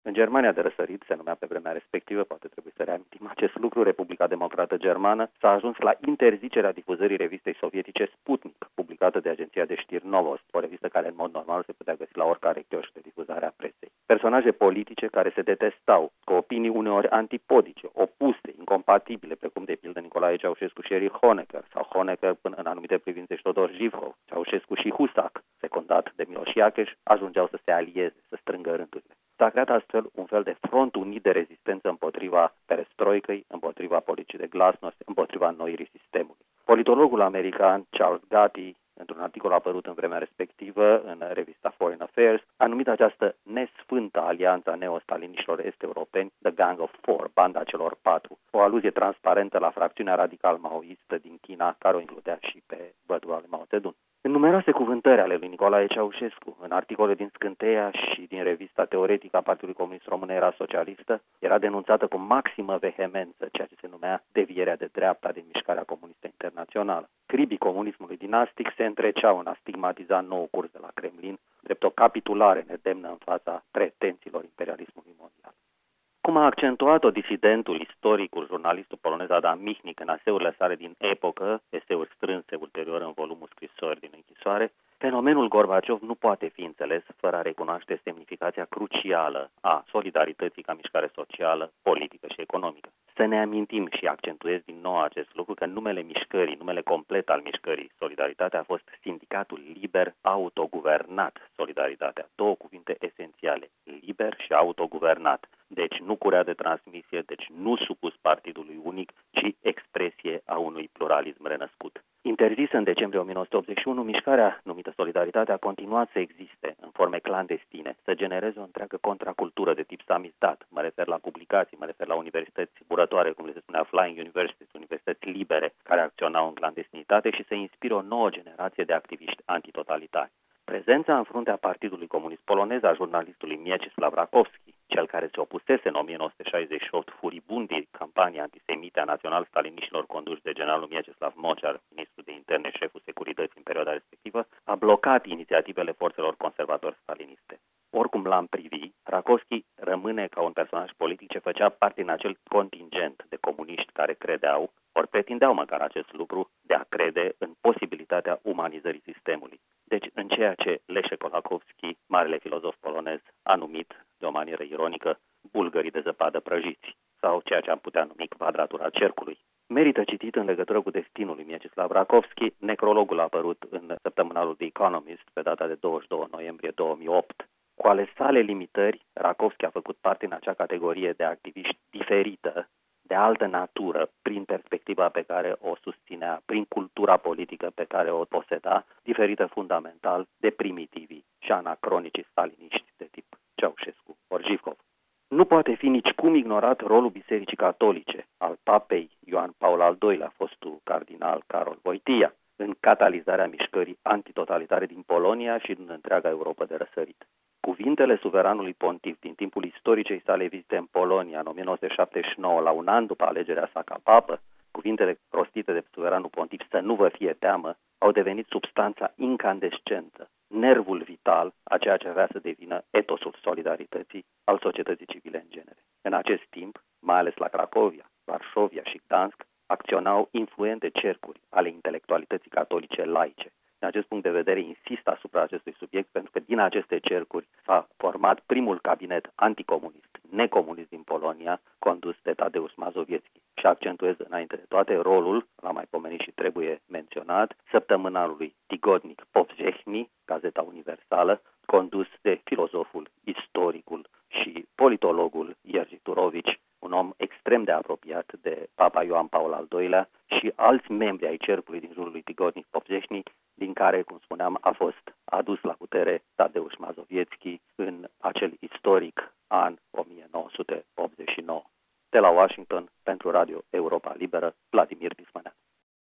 În Germania de răsărit, se numea pe vremea respectivă, poate trebuie să reamintim acest lucru, Republica Democrată Germană, s-a ajuns la interzicerea difuzării revistei sovietice Sputnik, publicată de agenția de știri Novost, o revistă care în mod normal se putea găsi la oricare chioșc de difuzare a presei. Personaje politice care se detestau, cu opinii uneori antipodice, opuse, incompatibile, precum de pildă Nicolae Ceaușescu și Erich Honecker, sau Honecker până în anumite privințe și Todor Zhivkov, Ceaușescu și Husak, secundat de Miloš Jakeš, ajungeau să se alieze, să strângă rândurile. S-a creat astfel un fel de front unit de rezistență împotriva perestroicăi, împotriva politicii de glasnost, împotriva înnoirii sistemului. Politologul american Charles Gatti, într-un articol apărut în vremea respectivă în revista Foreign Affairs, a numit această nesfântă alianță a neostaliniștilor est-europeni The Gang of Four, banda celor patru, o aluzie transparentă la fracțiunea radical-maoistă din China, care o includea și pe bătrânul lui Mao Zedong. În numeroase cuvântări ale lui Nicolae Ceaușescu, în articole din Scânteia și din revista teoretică a Partidului Comunist Român Era Socialistă, era denunțată cu maximă vehemență ceea ce se numea devierea de dreapta din mișcarea comunistă internațională. Cribii comunismului dinastic se întreceau în a stigmatiza nou curs de la Kremlin, drept o capitulare nedemnă în fața pretențiilor imperialismului mondial. Cum a accentuat-o disidentul, istoricul, jurnalistul polonez Adam Michnik în eseurile sale din epocă, eseuri strânse ulterior în volumul Scrisori din închisoare, fenomenul Gorbaciov nu poate fi înțeles fără a recunoaște semnificația crucială a solidarității ca mișcare socială, politică și economică. Să ne amintim și accentuez din nou acest lucru că numele mișcării, numele complet al mișcării Solidaritatea a fost Sindicatul Liber Autoguvernat Solidaritatea. Două cuvinte esențiale, liber și autoguvernat. Deci nu curea de transmisie, deci nu supus partidului unic, ci expresie a unui pluralism renăscut. Interzisă în decembrie 1981, mișcarea numită Solidaritate a continuat să existe în forme clandestine, să genereze o întreagă contracultură de tip samizdat. Mă refer la publicații, mă refer la universități burătoare, cum le se spunea Flying Universities, universități libere, care acționau în clandestinitate și să inspire o nouă generație de activiști antitotalitari. Prezența în fruntea Partidului Comunist Polonez a jurnalistului Mieczysław Rakowski, cel care se opusese în 1968 furibundii campanii antisemite a național-staliniștilor conduși de generalul Mieczysław Moczar, ministru de interne și șeful securității în perioada respectivă, a blocat inițiativele forțelor conservatori staliniste. Oricum l-am privi, Rakowski rămâne ca un personaj politic ce făcea parte din acel contingent de comuniști care credeau, ori pretindeau măcar acest lucru, de a crede în posibilitatea umanizării sistemului. Deci, în ceea ce Leszek Kolakowski, marele filozof polonez, a numit, de o manieră ironică, bulgării de zăpadă prăjiți, sau ceea ce am putea numi quadratura cercului. Merită citit în legătură cu destinul lui Mieczysław Rakowski necrologul apărut în săptămânalul The Economist pe data de 22 noiembrie 2008. Cu ale sale limitări, Rakowski a făcut parte în acea categorie de activiști diferită, de altă natură, prin perspectiva pe care o susținea, prin cultura politică pe care o poseda, diferită fundamental de primitivii și anacronicii staliniști de tip Ceaușescu ori Zhivkov. Nu poate fi nicicum ignorat rolul Bisericii Catolice, al papei Ioan Paul al II-lea, fostul cardinal Karol Wojtyła, în catalizarea mișcării antitotalitare din Polonia și din întreaga Europa de răsărit. Cuvintele suveranului pontif din timpul istoricei sale vizite în Polonia în 1979, la un an după alegerea sa ca papă, cuvintele rostite de suveranul pontif, să nu vă fie teamă, au devenit substanța incandescentă, nervul vital a ceea ce avea să devină etosul solidarității al societății civile în genere. În acest timp, mai ales la Cracovia, Varșovia și Gdansk, acționau influente cercuri ale intelectualității catolice laice. Din acest punct de vedere, insist asupra acestui subiect pentru că din aceste cercuri s-a format primul cabinet anticomunist, necomunist din Polonia, condus de Tadeusz Mazowiecki. Și accentuez înainte de toate rolul, l-am mai pomenit și trebuie menționat, săptămânalului Tygodnik Powszechny, Gazeta Universală, condus de filozoful, istoricul și politologul Jerzy Turovici, un om extrem de apropiat de Papa Ioan Paul al II-lea și alți membri ai cercului din jurul lui Tygodnik Powszechny, din care, cum spuneam, a fost adus la putere Tadeusz Mazowiecki în acel istoric an 1989. De la Washington, pentru Radio Europa Liberă,